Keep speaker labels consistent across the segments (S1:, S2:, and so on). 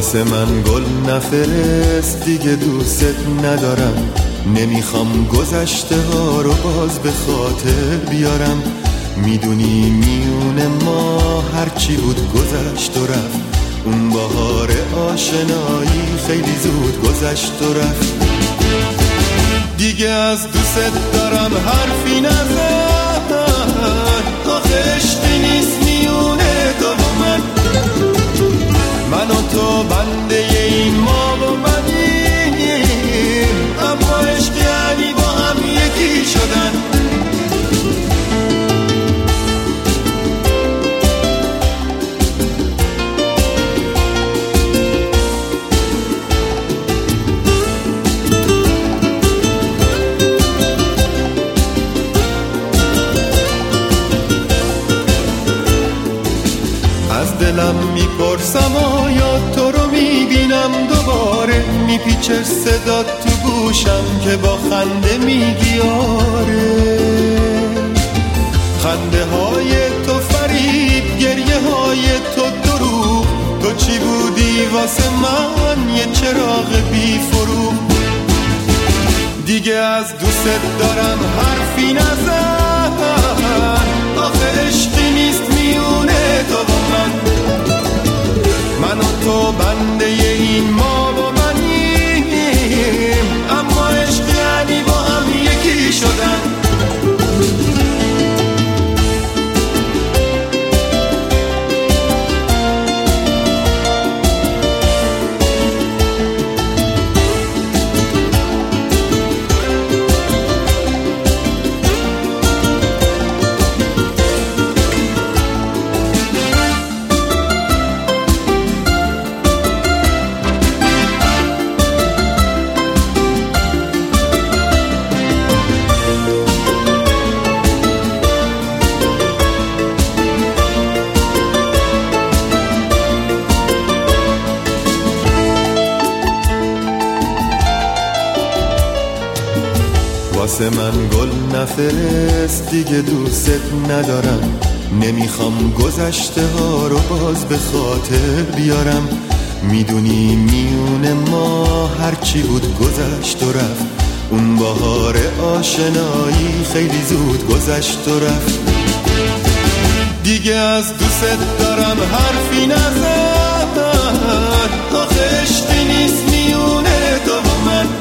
S1: واسه من گل نفرست دیگه دوست ندارم، نمیخوام گذشته ها رو باز به خاطر بیارم. میدونی میونه ما هرچی بود گذشت و رفت، اون بهار آشنایی خیلی زود گذشت و رفت. دیگه از دوست دارم حرفی نزن، آخه عشقی نیست میونه تو و من و تو بنده این ما و منیم، اما عشق یعنی با هم یکی شدن. از دلم میپرسم آیا تو رو میبینم دوباره، میپیچه صدا تو گوشم که با خنده میگی آره. خنده های تو فریب، گریه های تو دروغ، تو چی بودی واسه من یه چراغ بی فروغ. دیگه از دوست دارم حرفی نزن، آخه عشقی نیست میونه تو و من و تو بنده این ما و منیم، اما عشق یعنی با هم یکی شدن. واسه من گل نفرست دیگه دوست ندارم، نمیخوام گذشته ها رو باز به خاطر بیارم. میدونی میونه ما هرچی بود گذشت و رفت، اون بهار آشنایی خیلی زود گذشت و رفت. دیگه از دوست دارم حرفی نزن، آخه عشقی نیست میونه تو و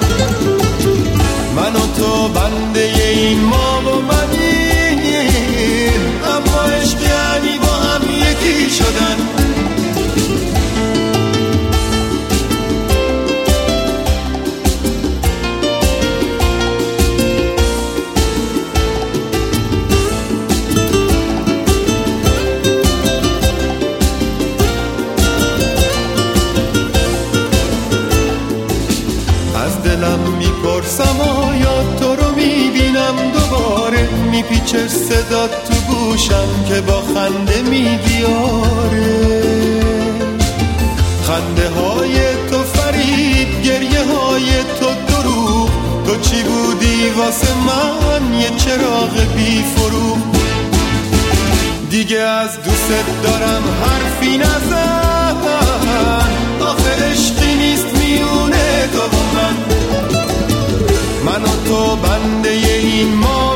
S1: من و تو بنده این ما و منیم، اما عشق یعنی با هم یکی شدن. از دلم میپرسم آیا تو رو میبینم دوباره، میپیچه صدا تو گوشم که با خنده میگی آره. خنده های تو فریب، گریه های تو دروغ، تو چی بودی واسه من یه چراغ بی فروغ. دیگه از دوست دارم حرفی نزن، آخه عشقی نیست میونه تو و من و تو بنده این ما